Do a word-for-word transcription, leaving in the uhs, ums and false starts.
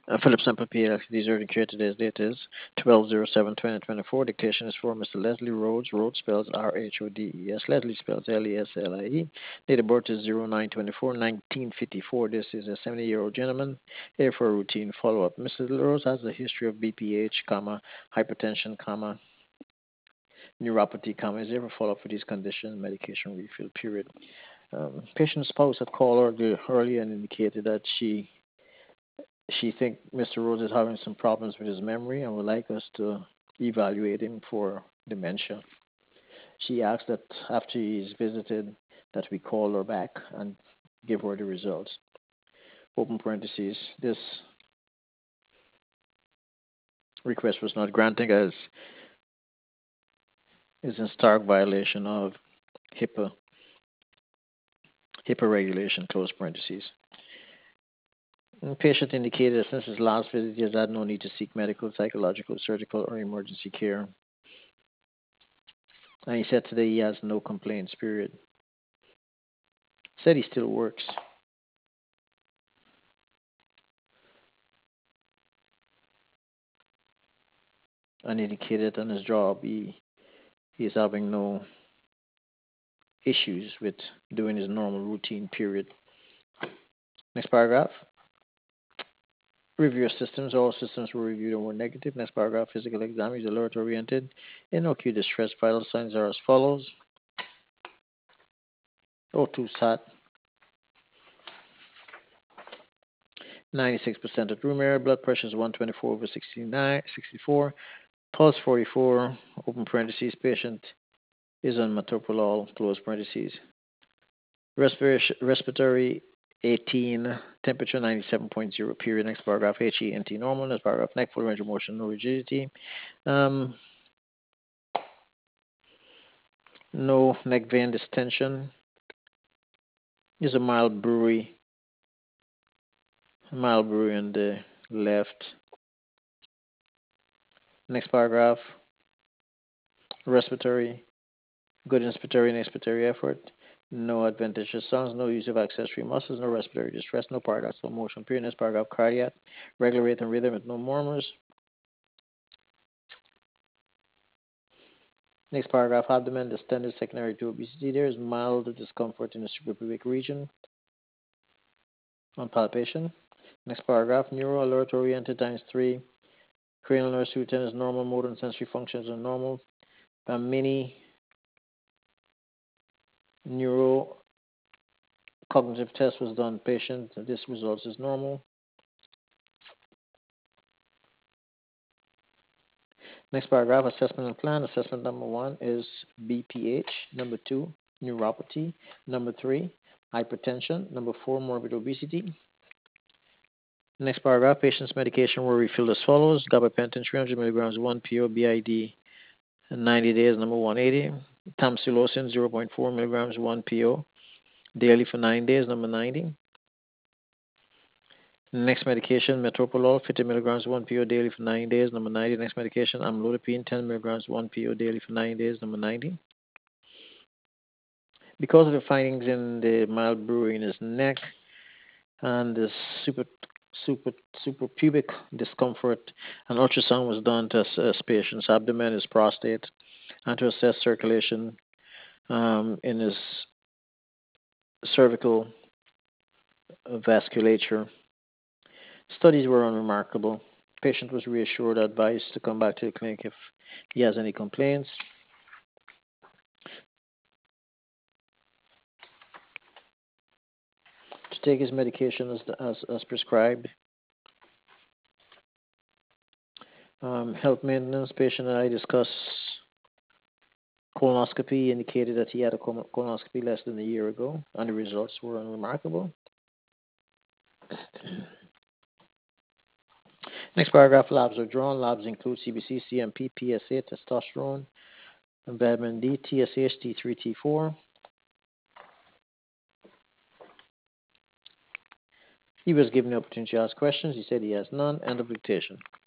Uh, Phillips and Papier, these are declared today's date is twelve oh seven twenty twenty-four. Dictation is for Mister Leslie Rhodes. Rhodes spells R H O D E S. Leslie spells L E S L I E. Date of birth is zero nine twenty-four nineteen fifty-four. This is a seventy-year-old gentleman here for a routine follow-up. Mister Rhodes has a history of B P H, comma, hypertension, comma, neuropathy, comma. Is there ever follow-up for these conditions? Medication refill period. Um, patient's spouse had called her earlier and indicated that she she think Mister Rhodes is having some problems with his memory and would like us to evaluate him for dementia. She asked that after he's visited that we call her back and give her the results. Open parentheses. This request was not granted as is in stark violation of HIPAA HIPAA regulation, close parentheses. The patient indicated that since his last visit, he has had no need to seek medical, psychological, surgical, or emergency care. And he said today he has no complaints, period. Said he still works. And indicated on his job he, he is having no issues with doing his normal routine, period. Next paragraph. Review of systems. All systems were reviewed and were negative. Next paragraph. Physical exam is alert oriented. In no acute distress, vital signs are as follows. O two sat. ninety-six percent at room air. Blood pressure is one twenty-four over sixty-nine, sixty-four. Pulse forty-four. Open parentheses. Patient is on metoprolol. Close parentheses. Respiration, respiratory eighteen, temperature ninety-seven point zero, period. Next paragraph, H E N T normal. Next paragraph, neck full range of motion, no rigidity. Um, no neck vein distension. There's a mild bruit, mild bruit on the left. Next paragraph, respiratory, good inspiratory and expiratory effort. No adventitious sounds, no use of accessory muscles, no respiratory distress, no paradoxical motion, period. Next paragraph, cardiac, regular rate and rhythm with no murmurs. Next paragraph, abdomen distended secondary to obesity. There is mild discomfort in the suprapubic region on palpation. Next paragraph, neuro alert oriented times three. Cranial nerve two ten is normal, motor and sensory functions are normal. A mini neuro cognitive test was done patient. This results is normal. Next paragraph, assessment and plan. Assessment number one is B P H. Number two, neuropathy. Number three, hypertension. Number four, morbid obesity. Next paragraph, patient's medication were refilled as follows. Gabapentin three hundred milligrams, one P O B I D, ninety days, number one eighty. Tamsulosin zero point four milligrams, one P O, daily for nine days, number ninety. Next medication, metoprolol, fifty milligrams, one P O daily for nine days, number ninety. Next medication, amlodipine, ten milligrams, one P O daily for nine days, number ninety. Because of the findings in the mild bruit in his neck and the super, super, suprapubic discomfort, an ultrasound was done to assess patient's abdomen, his prostate, and to assess circulation um, in his cervical vasculature. Studies were unremarkable. Patient was reassured, advised to come back to the clinic if he has any complaints. To take his medication as as, as prescribed. Um, health maintenance. Patient and I discussed colonoscopy. Indicated that he had a colonoscopy less than a year ago, and the results were unremarkable. Next paragraph, labs are drawn. Labs include C B C, C M P, P S A, testosterone, vitamin D, T S H, T three, T four. He was given the opportunity to ask questions. He said he has none. End of dictation.